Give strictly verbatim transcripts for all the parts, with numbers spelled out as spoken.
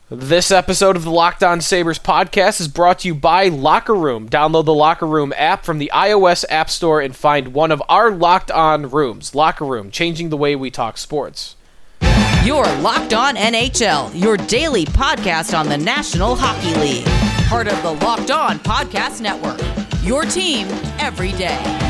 This episode of the Locked On Sabres podcast is brought to you by Locker Room. Download the Locker Room app from the iOS App Store and find one of our Locked On rooms. Locker Room, changing the way we talk sports. You're Locked On N H L, your daily podcast on the National Hockey League. Part of the Locked On Podcast Network, your team every day.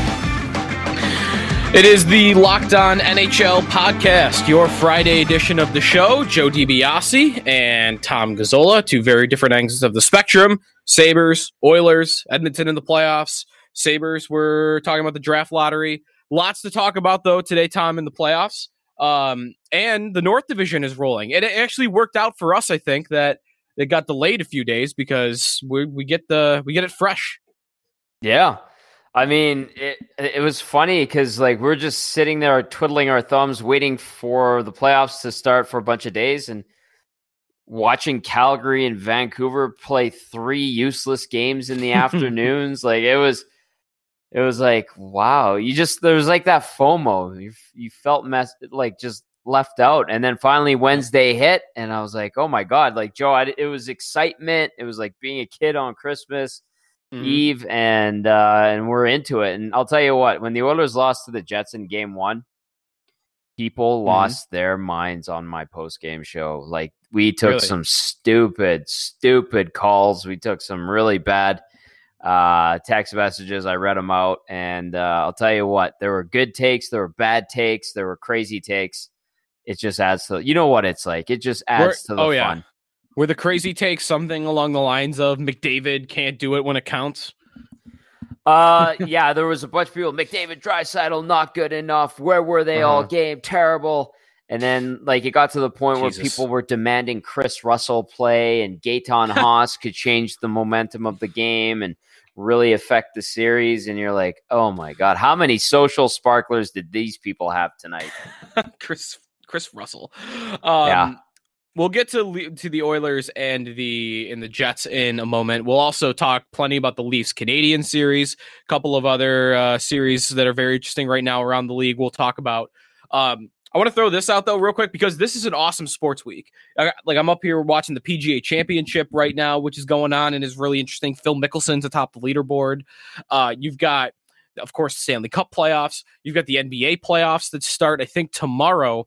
It is the Locked On N H L podcast, your Friday edition of the show. Joe DiBiase and Tom Gazzola, two very different angles of the spectrum. Sabres, Oilers, Edmonton in the playoffs. Sabres, we're talking about the draft lottery. Lots to talk about, though, today, Tom, in the playoffs. Um, and the North Division is rolling. It actually worked out for us, I think, that it got delayed a few days because we we get the we get it fresh. Yeah. I mean, it it was funny because like we're just sitting there twiddling our thumbs, waiting for the playoffs to start for a bunch of days, and watching Calgary and Vancouver play three useless games in the afternoons. Like it was, it was like wow. You just there was like that FOMO. You you felt mess like just left out, and then finally Wednesday hit, and I was like, oh my god! Like Joe, I, it was excitement. It was like being a kid on Christmas Mm-hmm. Eve, and uh, and we're into it. And I'll tell you what, when the Oilers lost to the Jets in game one, people mm-hmm. lost their minds on my post-game show. Like, we took really? some stupid, stupid calls. We took some really bad uh, text messages. I read them out, and uh, I'll tell you what, there were good takes, there were bad takes, there were crazy takes. It just adds to, you know what it's like. It just adds we're, to the oh, fun. Yeah. Were the crazy takes something along the lines of McDavid can't do it when it counts? Uh, yeah, there was a bunch of people. McDavid, Draisaitl, not good enough. Where were they uh-huh. all game? Terrible. And then, like, it got to the point Jesus. where people were demanding Chris Russell play, and Gaetan Haas could change the momentum of the game and really affect the series. And you're like, oh my god, how many social sparklers did these people have tonight? Chris Chris Russell. Um, yeah. We'll get to to the Oilers and the and the Jets in a moment. We'll also talk plenty about the Leafs Canadian series, a couple of other uh, series that are very interesting right now around the league. We'll talk about. Um, I want to throw this out though, real quick, because this is an awesome sports week. I, like I'm up here watching the P G A Championship right now, which is going on and is really interesting. Phil Mickelson's atop the leaderboard. Uh, you've got, of course, the Stanley Cup playoffs. You've got the N B A playoffs that start, I think, tomorrow.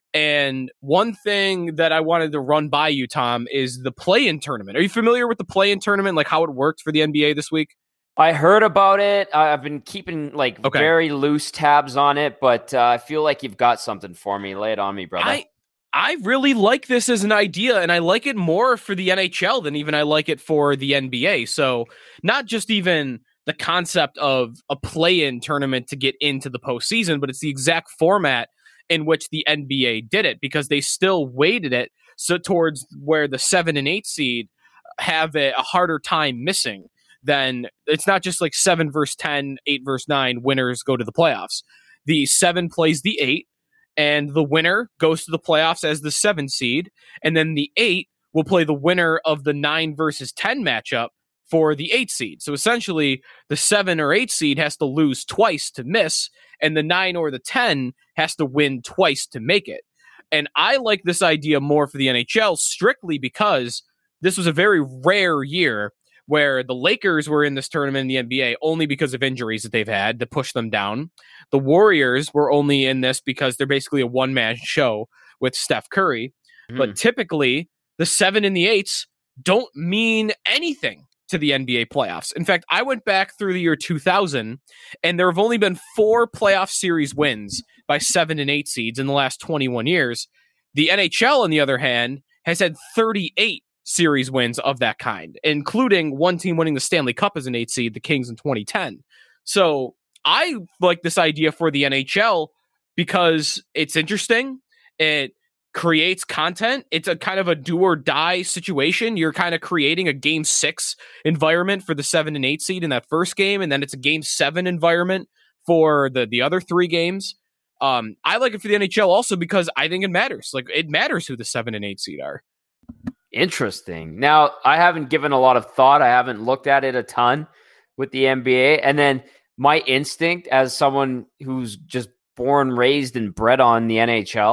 And one thing that I wanted to run by you, Tom, is the play-in tournament. Are you familiar with the play-in tournament, like how it worked for the N B A this week? I heard about it. I've been keeping like okay. very loose tabs on it, but uh, I feel like you've got something for me. Lay it on me, brother. I, I really like this as an idea, and I like it more for the N H L than even I like it for the N B A. So not just even the concept of a play-in tournament to get into the postseason, but it's the exact format in which the N B A did it, because they still weighted it so towards where the seven and eight seed have a, a harder time missing. Then it's not just like seven versus ten, eight versus nine, winners go to the playoffs. The seven plays the eight, and the winner goes to the playoffs as the seven seed, and then the eight will play the winner of the nine versus ten matchup for the eight seed. So essentially, the seven or eight seed has to lose twice to miss, and the nine or the ten has to win twice to make it. And I like this idea more for the N H L strictly because this was a very rare year where the Lakers were in this tournament in the N B A only because of injuries that they've had to push them down. The Warriors were only in this because they're basically a one-man show with Steph Curry. Mm. But typically, the seven and the eights don't mean anything to the N B A playoffs. In fact, I went back through the year two thousand, and there have only been four playoff series wins by seven and eight seeds in the last twenty-one years. The N H L, on the other hand, has had thirty-eight series wins of that kind, including one team winning the Stanley Cup as an eight seed, the Kings in twenty ten. So I like this idea for the N H L because it's interesting. It creates content. It's a kind of a do or die situation. You're kind of creating a game six environment for the seven and eight seed in that first game. And then it's a game seven environment for the, the other three games. Um, I like it for the N H L also because I think it matters. Like it matters who the seven and eight seed are. Interesting. Now, I haven't given a lot of thought. I haven't looked at it a ton with the N B A. And then my instinct as someone who's just born, raised, and bred on the N H L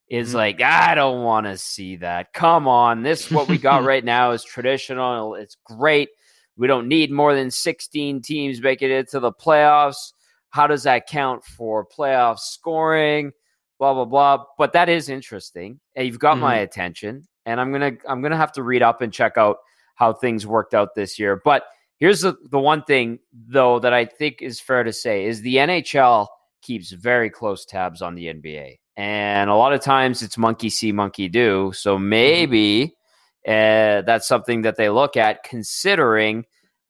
is Mm-hmm. like, I don't want to see that. Come on. This, what we got right now is traditional. It's great. We don't need more than sixteen teams making it to the playoffs. How does that count for playoff scoring? Blah, blah, blah. But that is interesting. And you've got mm-hmm. my attention. And I'm going to, I'm going to have to read up and check out how things worked out this year. But here's the, the one thing, though, that I think is fair to say is the N H L keeps very close tabs on the N B A. And a lot of times it's monkey see, monkey do. So maybe uh, that's something that they look at, considering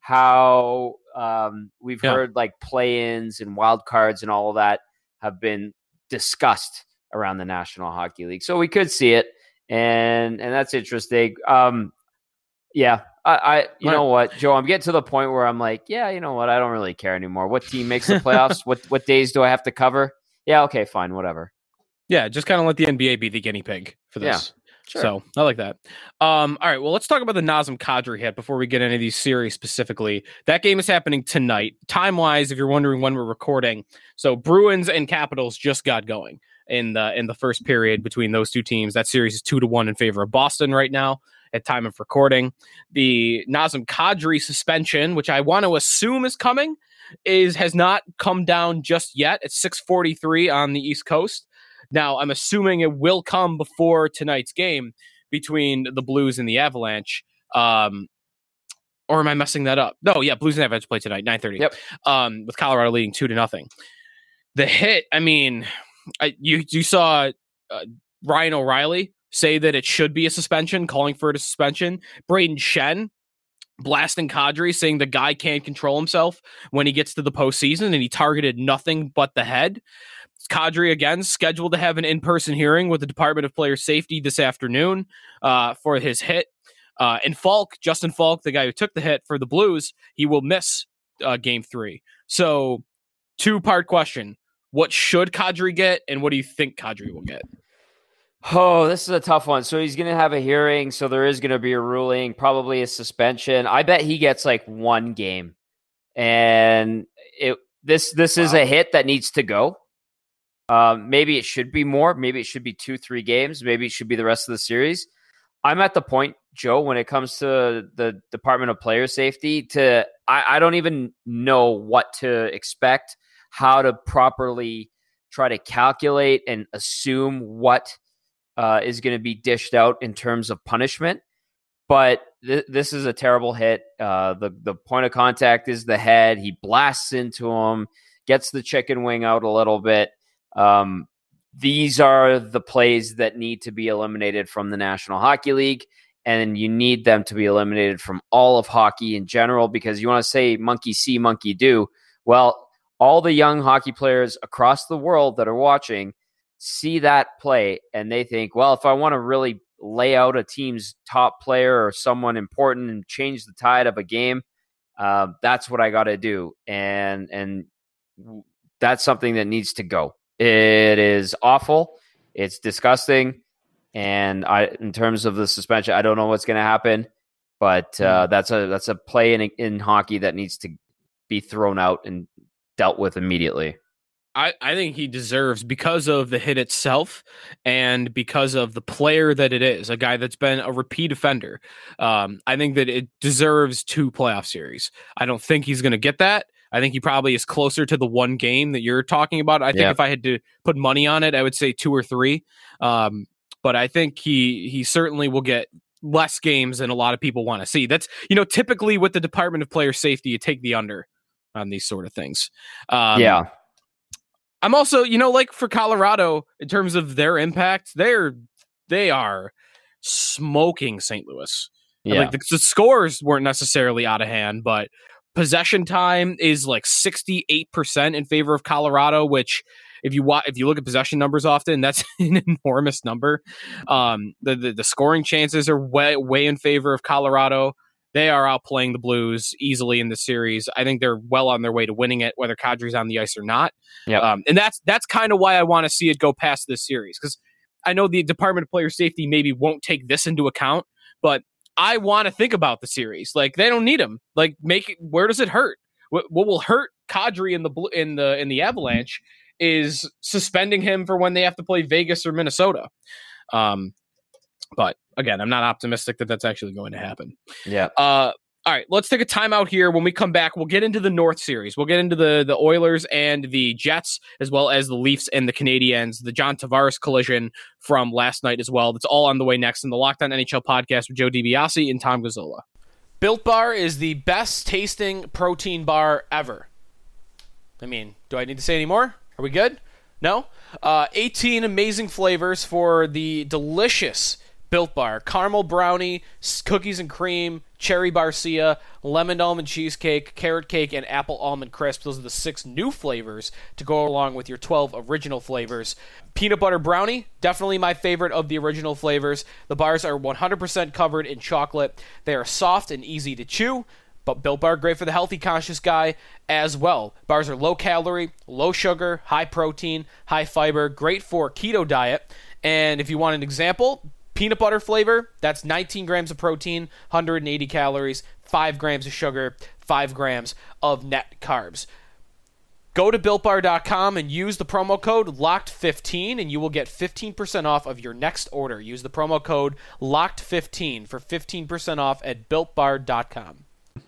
how um, we've yeah. heard like play-ins and wild cards and all of that have been discussed around the National Hockey League. So we could see it. And and that's interesting. Um, yeah, I, I you know what, Joe, I'm getting to the point where I'm like, yeah, you know what, I don't really care anymore. What team makes the playoffs? what what days do I have to cover? Yeah, okay, fine, whatever. Yeah, just kind of let the N B A be the guinea pig for this. Yeah, sure. So I like that. Um, all right, well, let's talk about the Nazem Kadri hit before we get into these series specifically. That game is happening tonight. Time-wise, if you're wondering when we're recording, so Bruins and Capitals just got going in the in the first period between those two teams. That series is two to one in favor of Boston right now at time of recording. The Nazem Kadri suspension, which I want to assume is coming, is has not come down just yet. It's six forty-three on the East Coast. Now, I'm assuming it will come before tonight's game between the Blues and the Avalanche. Um, or am I messing that up? No, yeah, Blues and Avalanche play tonight, nine thirty. Yep. Um, with Colorado leading two to nothing. The hit, I mean, I, you you saw uh, Ryan O'Reilly say that it should be a suspension, calling for it a suspension. Braden Shen blasting Kadri, saying the guy can't control himself when he gets to the postseason, and he targeted nothing but the head. Kadri, again, scheduled to have an in-person hearing with the Department of Player Safety this afternoon uh, for his hit. Uh, and Falk, Justin Falk, the guy who took the hit for the Blues, he will miss uh, game three. So, two-part question. What should Kadri get, and what do you think Kadri will get? Oh, this is a tough one. So he's going to have a hearing, so there is going to be a ruling, probably a suspension. I bet he gets like one game. And it this this wow. is a hit that needs to go. Um, maybe it should be more. Maybe it should be two, three games. Maybe it should be the rest of the series. I'm at the point, Joe, when it comes to the Department of Player Safety, to I, I don't even know what to expect, how to properly try to calculate and assume what uh, is going to be dished out in terms of punishment. But th- this is a terrible hit. Uh, the, the point of contact is the head. He blasts into him, gets the chicken wing out a little bit. Um, these are the plays that need to be eliminated from the National Hockey League, and you need them to be eliminated from all of hockey in general, because you want to say monkey see, monkey do. Well, all the young hockey players across the world that are watching see that play, and they think, well, if I want to really lay out a team's top player or someone important and change the tide of a game, uh, that's what I got to do. And, and that's something that needs to go. It is awful. It's disgusting. And I, in terms of the suspension, I don't know what's going to happen, but uh, that's a that's a play in in hockey that needs to be thrown out and dealt with immediately. I, I think he deserves, because of the hit itself and because of the player that it is, a guy that's been a repeat offender. Um, I think that it deserves two playoff series. I don't think he's going to get that. I think he probably is closer to the one game that you're talking about. I think yeah. if I had to put money on it, I would say two or three. Um, but I think he he certainly will get less games than a lot of people want to see. That's, you know, typically with the Department of Player Safety, you take the under on these sort of things. Um, yeah. I'm also, you know, like for Colorado, in terms of their impact, they're they are smoking Saint Louis. Yeah. Like the, the scores weren't necessarily out of hand, but possession time is like sixty-eight percent in favor of Colorado, which if you wa- if you look at possession numbers often, that's an enormous number. Um, the, the the scoring chances are way way in favor of Colorado. They are outplaying the Blues easily in the series. I think they're well on their way to winning it, whether Kadri's on the ice or not. Yep. Um, and that's that's kind of why I want to see it go past this series, because I know the Department of Player Safety maybe won't take this into account, but I want to think about the series. Like, they don't need him. Like, make it, where does it hurt? What, what will hurt Kadri in the in the in the Avalanche is suspending him for when they have to play Vegas or Minnesota. Um, but again, I'm not optimistic that that's actually going to happen. Yeah. Uh, all right, let's take a timeout here. When we come back, we'll get into the North Series. We'll get into the the Oilers and the Jets, as well as the Leafs and the Canadiens, the John Tavares collision from last night as well. That's all on the way next in the Locked On N H L podcast with Joe DiBiase and Tom Gazzola. Built Bar is the best tasting protein bar ever. I mean, do I need to say any more? Are we good? No? Uh, eighteen amazing flavors for the delicious Built Bar. Caramel brownie, cookies and cream, cherry barcia, lemon almond cheesecake, carrot cake, and apple almond crisp. Those are the six new flavors to go along with your twelve original flavors. Peanut butter brownie, definitely my favorite of the original flavors. The bars are one hundred percent covered in chocolate. They are soft and easy to chew. But Built Bar, great for the healthy conscious guy as well. Bars are low calorie, low sugar, high protein, high fiber, great for keto diet. And if you want an example, peanut butter flavor, that's nineteen grams of protein, one hundred eighty calories, five grams of sugar, five grams of net carbs. Go to built bar dot com and use the promo code locked fifteen, and you will get fifteen percent off of your next order. Use the promo code locked fifteen for fifteen percent off at built bar dot com.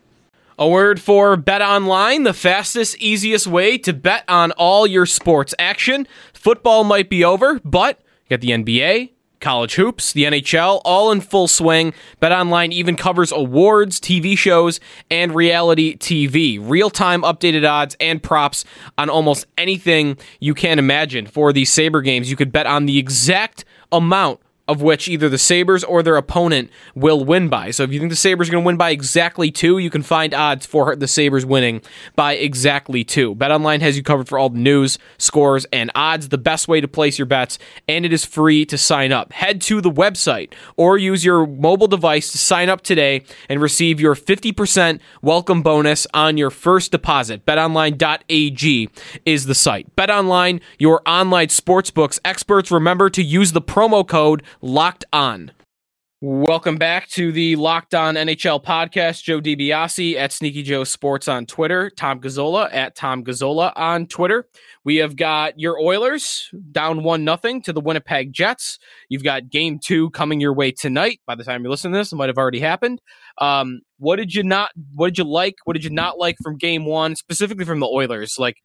A word for BetOnline, the fastest, easiest way to bet on all your sports action. Football might be over, but you got the N B A, college hoops, the N H L, all in full swing. BetOnline even covers awards, T V shows, and reality T V. Real-time updated odds and props on almost anything you can imagine. For these Sabre games, you could bet on the exact amount of which either the Sabres or their opponent will win by. So if you think the Sabres are going to win by exactly two, you can find odds for the Sabres winning by exactly two. BetOnline has you covered for all the news, scores, and odds, the best way to place your bets, and it is free to sign up. Head to the website or use your mobile device to sign up today and receive your fifty percent welcome bonus on your first deposit. bet online dot a g is the site. BetOnline, your online sportsbooks experts. Remember to use the promo code Locked On. Welcome back to the Locked On N H L podcast. Joe DiBiase at Sneaky Joe Sports on Twitter. Tom Gazzola at Tom Gazzola on Twitter. We have got your Oilers down one nothing to the Winnipeg Jets. You've got game two coming your way tonight. By the time you listen to this, it might have already happened. Um, what did you not? What did you like? What did you not like from game one, specifically from the Oilers? Like,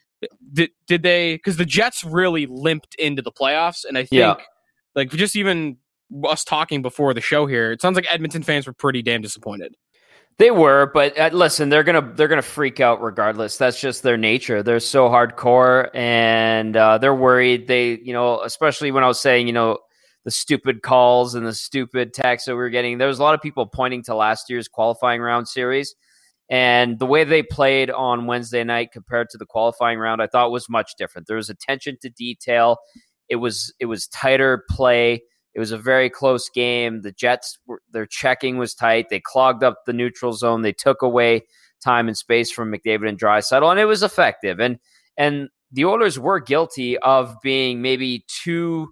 did did they? Because the Jets really limped into the playoffs, and I think. Yeah. Like, just even us talking before the show here, it sounds like Edmonton fans were pretty damn disappointed. They were, but uh, listen, they're gonna they're gonna freak out regardless. That's just their nature. They're so hardcore, and uh, they're worried. They, you know, especially when I was saying, you know, the stupid calls and the stupid texts that we were getting. There was a lot of people pointing to last year's qualifying round series, and the way they played on Wednesday night compared to the qualifying round, I thought was much different. There was attention to detail. It was it was tighter play. It was a very close game. The Jets, were, their checking was tight. They clogged up the neutral zone. They took away time and space from McDavid and Draisaitl, and it was effective. And and the Oilers were guilty of being maybe too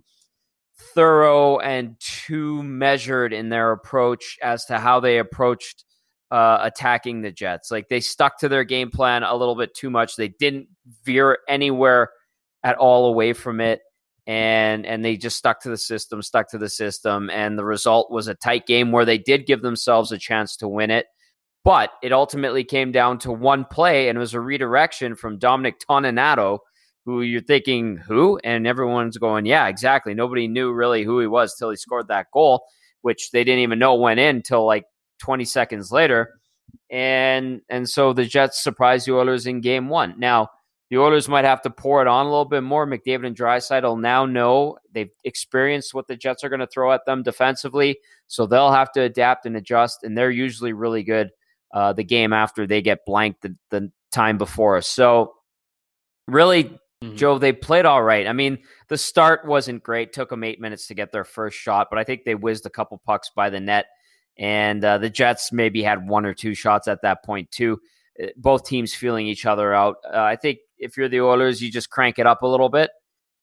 thorough and too measured in their approach as to how they approached uh, attacking the Jets. Like, they stuck to their game plan a little bit too much. They didn't veer anywhere at all away from it. And and they just stuck to the system, stuck to the system. And the result was a tight game where they did give themselves a chance to win it. But it ultimately came down to one play, and it was a redirection from Dominic Toninato, who you're thinking, who? And everyone's going, yeah, exactly. Nobody knew really who he was till he scored that goal, which they didn't even know went in until like twenty seconds later. And, and so the Jets surprised the Oilers in game one. Now, the Oilers might have to pour it on a little bit more. McDavid and Draisaitl now know they've experienced what the Jets are going to throw at them defensively, so they'll have to adapt and adjust, and they're usually really good uh, the game after they get blanked the, the time before. So really, mm-hmm. Joe, they played all right. I mean, the start wasn't great. Took them eight minutes to get their first shot, but I think they whizzed a couple pucks by the net, and uh, the Jets maybe had one or two shots at that point too. Both teams feeling each other out. Uh, I think if you're the Oilers, you just crank it up a little bit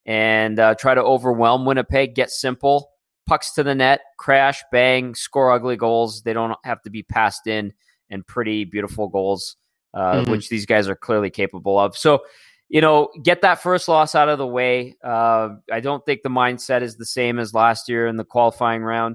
and uh, try to overwhelm Winnipeg, get simple, pucks to the net, crash, bang, score ugly goals. They don't have to be passed in, and pretty beautiful goals, uh, mm-hmm. which these guys are clearly capable of. So you know, get that first loss out of the way. Uh, I don't think the mindset is the same as last year in the qualifying round.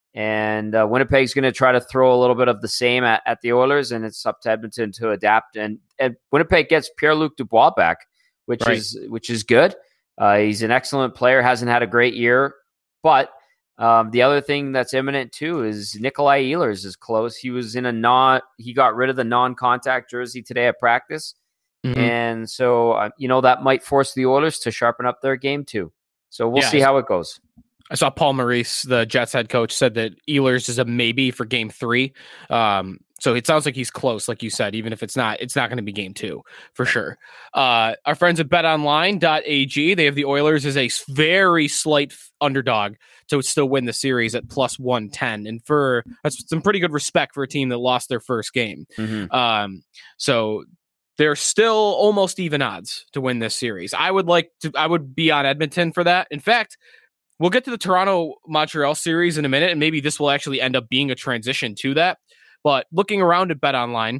And uh, Winnipeg's going to try to throw a little bit of the same at, at the Oilers, and it's up to Edmonton to adapt. And, and Winnipeg gets Pierre-Luc Dubois back, which right. is which is good. Uh, he's an excellent player, hasn't had a great year. But um, the other thing that's imminent too is Nikolai Ehlers is close. He was in a non, he got rid of the non-contact jersey today at practice. Mm-hmm. And so, uh, you know, that might force the Oilers to sharpen up their game too. So we'll yeah, see how it goes. I saw Paul Maurice, the Jets head coach, said that Ehlers is a maybe for game three. Um, so it sounds like he's close, like you said, even if it's not, it's not going to be game two for sure. Uh, our friends at bet online dot a g, they have the Oilers as a very slight underdog to still win the series at plus one ten. And for that's some pretty good respect for a team that lost their first game. Mm-hmm. Um, so they're still almost even odds to win this series. I would like to, I would be on Edmonton for that. In fact, we'll get to the Toronto-Montreal series in a minute, and maybe this will actually end up being a transition to that. But looking around at BetOnline,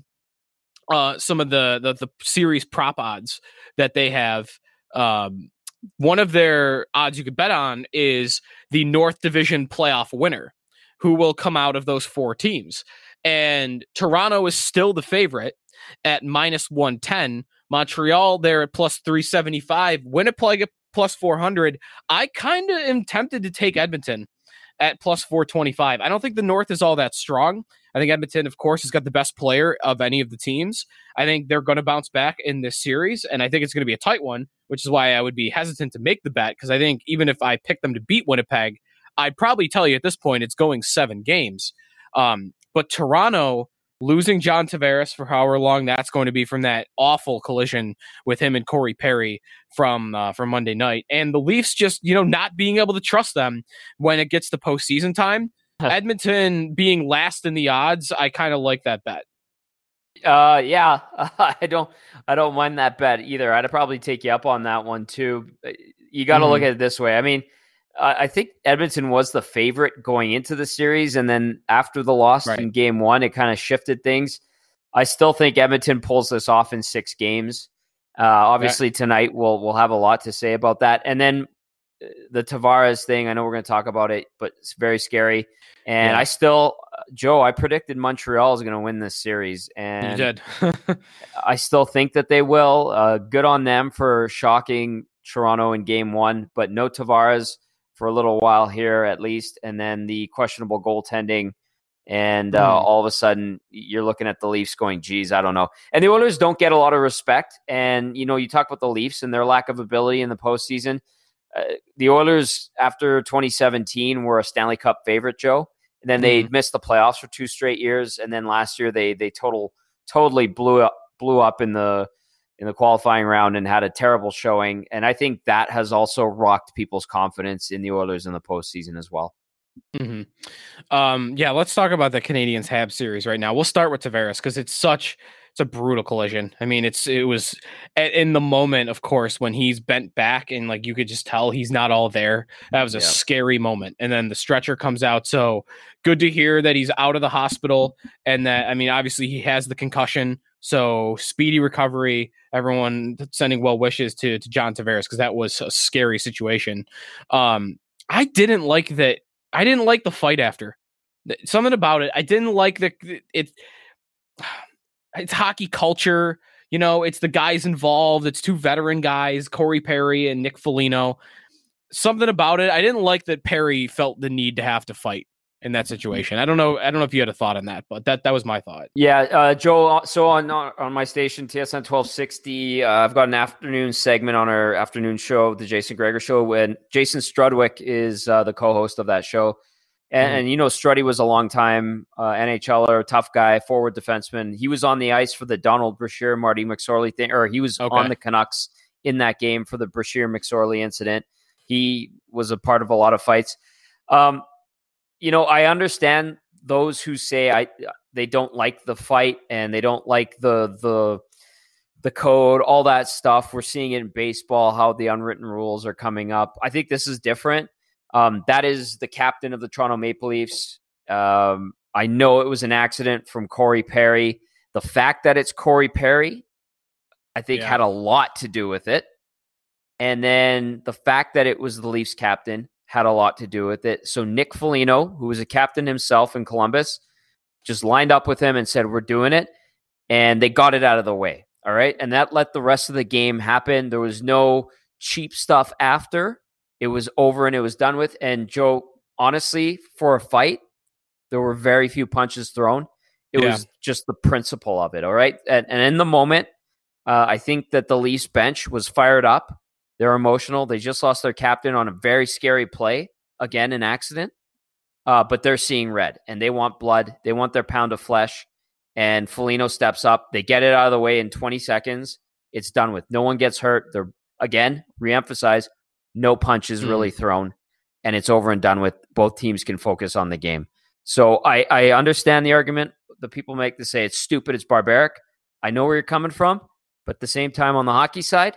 uh, some of the, the the series prop odds that they have, um, one of their odds you could bet on is the North Division playoff winner, who will come out of those four teams. And Toronto is still the favorite at minus one ten. Montreal, they're at plus three seventy-five. Winnipeg plus four hundred. I kind of am tempted to take Edmonton at plus four twenty-five. I don't think the North is all that strong. I think Edmonton, of course, has got the best player of any of the teams. I think they're going to bounce back in this series, and I think it's going to be a tight one, which is why I would be hesitant to make the bet, because I think even if I pick them to beat Winnipeg, I'd probably tell you at this point it's going seven games. Um, but Toronto losing John Tavares for however long that's going to be from that awful collision with him and Corey Perry from uh, from Monday night, and the Leafs just, you know, not being able to trust them when it gets to postseason time. Edmonton being last in the odds, I kind of like that bet. Uh, yeah, I don't, I don't mind that bet either. I'd probably take you up on that one too. You got to mm-hmm. look at it this way. I mean, I think Edmonton was the favorite going into the series, and then after the loss right. in game one, it kind of shifted things. I still think Edmonton pulls this off in six games. Uh, obviously, right. tonight we'll we'll have a lot to say about that. And then the Tavares thing, I know we're going to talk about it, but it's very scary. And yeah. I still, Joe, I predicted Montreal is going to win this series, and you did. I still think that they will. Uh, good on them for shocking Toronto in game one, but no Tavares for a little while here at least, and then the questionable goaltending, and uh, mm. all of a sudden you're looking at the Leafs going, geez, I don't know. And the Oilers don't get a lot of respect, and you know, you talk about the Leafs and their lack of ability in the postseason. Uh, the Oilers, after twenty seventeen, were a Stanley Cup favorite, Joe, and then they mm. missed the playoffs for two straight years, and then last year they they total totally blew up blew up in the in the qualifying round and had a terrible showing. And I think that has also rocked people's confidence in the Oilers in the postseason as well. Mm-hmm. Um, yeah, let's talk about the Canadiens Habs series right now. We'll start with Tavares because it's such it's a brutal collision. I mean, it's it was in the moment, of course, when he's bent back and like you could just tell he's not all there. That was a yeah. scary moment. And then the stretcher comes out. So good to hear that he's out of the hospital, and that, I mean, obviously he has the concussion. So speedy recovery. Everyone sending well wishes to, to John Tavares, because that was a scary situation. Um, I didn't like that. I didn't like the fight after. Something about it. I didn't like the it. It's hockey culture. You know, it's the guys involved. It's two veteran guys, Corey Perry and Nick Foligno. Something about it. I didn't like that Perry felt the need to have to fight in that situation. I don't know. I don't know if you had a thought on that, but that, that was my thought. Yeah, uh, Joe. So on on my station, T S N twelve sixty, uh, I've got an afternoon segment on our afternoon show, the Jason Gregor Show, when Jason Strudwick is uh, the co-host of that show. And, mm-hmm. and you know, Struddy was a long time uh, NHLer, tough guy, forward defenseman. He was on the ice for the Donald Brashear, Marty McSorley thing, or he was okay. on the Canucks in that game for the Brashear McSorley incident. He was a part of a lot of fights. Um, You know, I understand those who say I they don't like the fight and they don't like the the the code, all that stuff. We're seeing it in baseball, how the unwritten rules are coming up. I think this is different. Um, that is the captain of the Toronto Maple Leafs. Um, I know it was an accident from Corey Perry. The fact that it's Corey Perry, I think Yeah. had a lot to do with it. And then the fact that it was the Leafs captain had a lot to do with it. So Nick Foligno, who was a captain himself in Columbus, just lined up with him and said, we're doing it. And they got it out of the way. All right. And that let the rest of the game happen. There was no cheap stuff after. It was over and it was done with. And Joe, honestly, for a fight, there were very few punches thrown. It Yeah. was just the principle of it. All right. And, and in the moment, uh, I think that the Leafs bench was fired up. They're emotional. They just lost their captain on a very scary play. Again, an accident. Uh, but they're seeing red and they want blood. They want their pound of flesh. And Foligno steps up. They get it out of the way in twenty seconds. It's done with. No one gets hurt. They're, again, reemphasize, no punches mm. really thrown. And it's over and done with. Both teams can focus on the game. So I, I understand the argument the people make to say it's stupid, it's barbaric. I know where you're coming from. But at the same time, on the hockey side,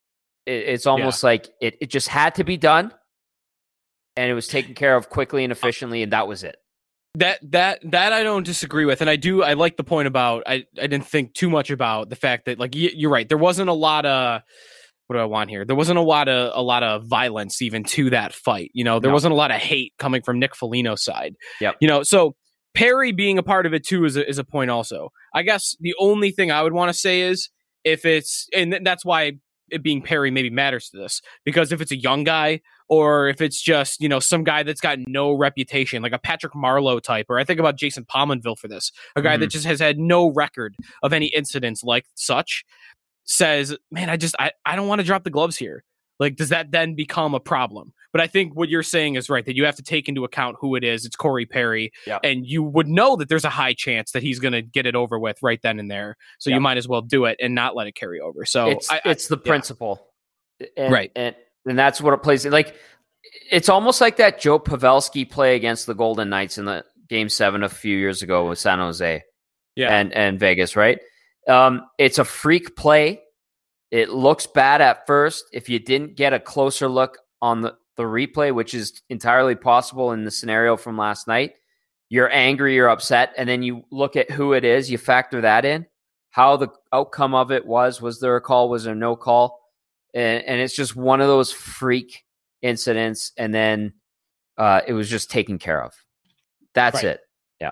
it, it's almost yeah. like it, it just had to be done. And it was taken care of quickly and efficiently. And that was it. That that that I don't disagree with, and I do I like the point about I, I didn't think too much about the fact that like y- you're right, there wasn't a lot of what do I want here? There wasn't a lot of a lot of violence even to that fight. You know, there no. wasn't a lot of hate coming from Nick Foligno's side. Yep. You know, so Perry being a part of it too is a, is a point also. I guess the only thing I would want to say is if it's and that's why it being Perry maybe matters to this, because if it's a young guy or if it's just, you know, some guy that's got no reputation, like a Patrick Marleau type, or I think about Jason Pominville for this, a guy mm-hmm. that just has had no record of any incidents like such, says, man, I just, I, I don't want to drop the gloves here. Like, does that then become a problem? But I think what you're saying is right, that you have to take into account who it is. It's Corey Perry. Yep. And you would know that there's a high chance that he's going to get it over with right then and there. So yep. you might as well do it and not let it carry over. So it's, I, it's I, the principle. Yeah. And, right. And, and that's what it plays. Like, it's almost like that Joe Pavelski play against the Golden Knights in the game seven a few years ago with San Jose yeah. and, and Vegas, right? Um, it's a freak play. It looks bad at first. If you didn't get a closer look on the, the replay, which is entirely possible in the scenario from last night, you're angry, you're upset, and then you look at who it is, you factor that in, how the outcome of it was. Was there a call? Was there no call? And, and it's just one of those freak incidents, and then uh, it was just taken care of. That's right. it. Yeah.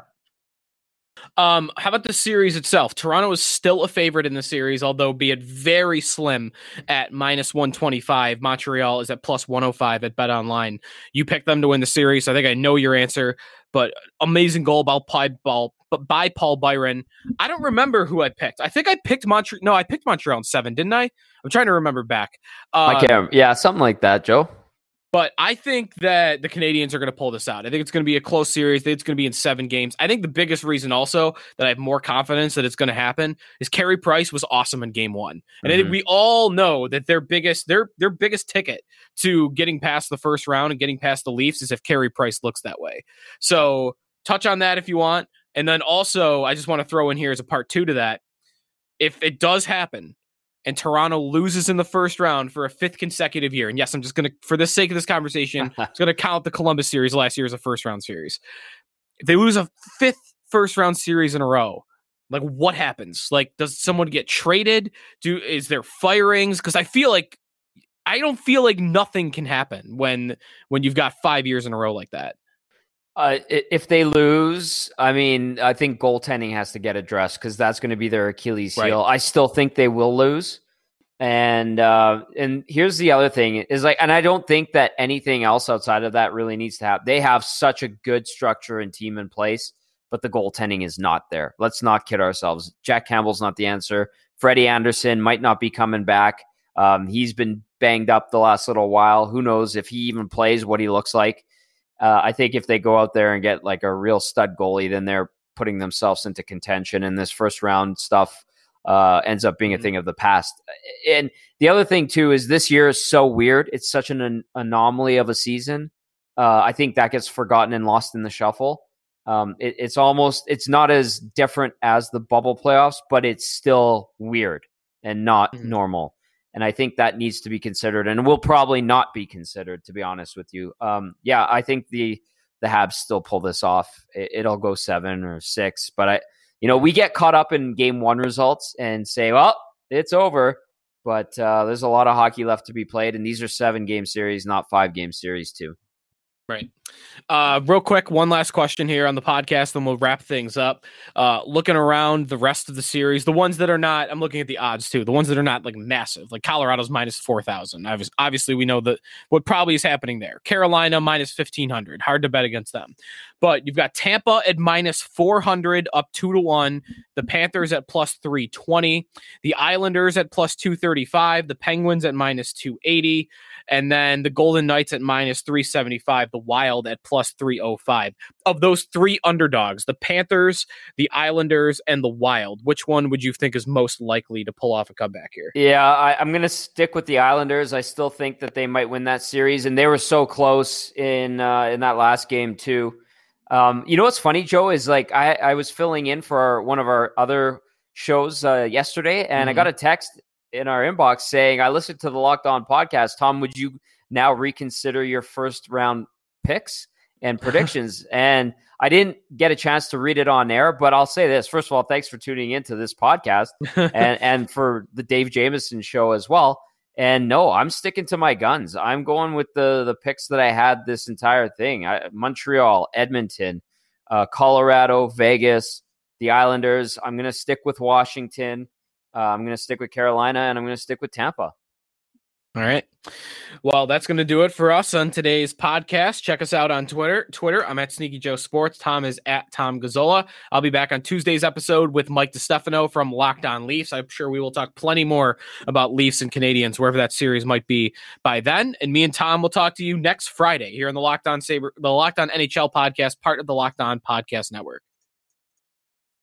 Um, how about the series itself? Toronto is still a favorite in the series, although be it very slim at minus one twenty-five. Montreal is at plus one oh five at BetOnline. You picked them to win the series, so I think I know your answer, but amazing goal by, by, by Paul Byron. I don't remember who I picked. I think I picked Montreal. No, I picked Montreal in seven, didn't I? I'm trying to remember back. Uh, I can't. Yeah, something like that, Joe. But I think that the Canadians are going to pull this out. I think it's going to be a close series. I think it's going to be in seven games. I think the biggest reason also that I have more confidence that it's going to happen is Carey Price was awesome in game one. And mm-hmm. I think we all know that their biggest their their biggest ticket to getting past the first round and getting past the Leafs is if Carey Price looks that way. So touch on that if you want. And then also, I just want to throw in here as a part two to that. If it does happen, and Toronto loses in the first round for a fifth consecutive year. And yes, I'm just going to, for the sake of this conversation, I'm going to count the Columbus series last year as a first round series. If they lose a fifth first round series in a row, like what happens? Like, does someone get traded? Do, is there firings? Because I feel like, I don't feel like nothing can happen when, when you've got five years in a row like that. Uh, if they lose, I mean, I think goaltending has to get addressed because that's going to be their Achilles heel. Right. I still think they will lose. And uh, and here's the other thing is like, and I don't think that anything else outside of that really needs to happen. They have such a good structure and team in place, but the goaltending is not there. Let's not kid ourselves. Jack Campbell's not the answer. Freddie Anderson might not be coming back. Um, he's been banged up the last little while. Who knows if he even plays, what he looks like. Uh, I think if they go out there and get like a real stud goalie, then they're putting themselves into contention. And this first round stuff uh, ends up being a thing of the past. And the other thing too is this year is so weird. It's such an, an anomaly of a season. Uh, I think that gets forgotten and lost in the shuffle. Um, it, it's almost, it's not as different as the bubble playoffs, but it's still weird and not mm-hmm. normal. And I think that needs to be considered and will probably not be considered, to be honest with you. Um, yeah, I think the the Habs still pull this off. It, it'll go seven or six. But, I, you know, we get caught up in game one results and say, well, it's over. But uh, there's a lot of hockey left to be played, and these are seven-game series, not five-game series, too. Right. Uh, real quick, one last question here on the podcast, then we'll wrap things up. Uh, looking around the rest of the series, the ones that are not, I'm looking at the odds too, the ones that are not like massive, like Colorado's minus four thousand. Obviously, we know that what probably is happening there. Carolina minus fifteen hundred. Hard to bet against them. But you've got Tampa at minus four hundred, up two to one. The Panthers at plus three twenty. The Islanders at plus two thirty-five. The Penguins at minus two eighty. And then the Golden Knights at minus three seventy-five. The Wild at plus three oh five. Of those three underdogs, the Panthers, the Islanders, and the Wild, which one would you think is most likely to pull off a comeback here? Yeah, I, I'm going to stick with the Islanders. I still think that they might win that series, and they were so close in uh, in that last game too. Um, you know what's funny, Joe, is like I, I was filling in for our, one of our other shows uh, yesterday, and mm-hmm. I got a text in our inbox saying, I listened to the Locked On podcast. Tom, would you now reconsider your first round picks and predictions? And I didn't get a chance to read it on air, but I'll say this. First of all, thanks for tuning into this podcast and, and for the Dave Jameson show as well. And no, I'm sticking to my guns. I'm going with the the picks that I had this entire thing. I, Montreal, Edmonton, uh, Colorado, Vegas, the Islanders. I'm going to stick with Washington. Uh, I'm going to stick with Carolina, and I'm going to stick with Tampa. All right. Well, that's going to do it for us on today's podcast. Check us out on Twitter. Twitter, I'm at Sneaky Joe Sports. Tom is at Tom Gazzola. I'll be back on Tuesday's episode with Mike DeStefano from Locked On Leafs. I'm sure we will talk plenty more about Leafs and Canadians, wherever that series might be by then. And me and Tom will talk to you next Friday here on the Locked On Saber, the Locked On N H L podcast, part of the Locked On Podcast Network.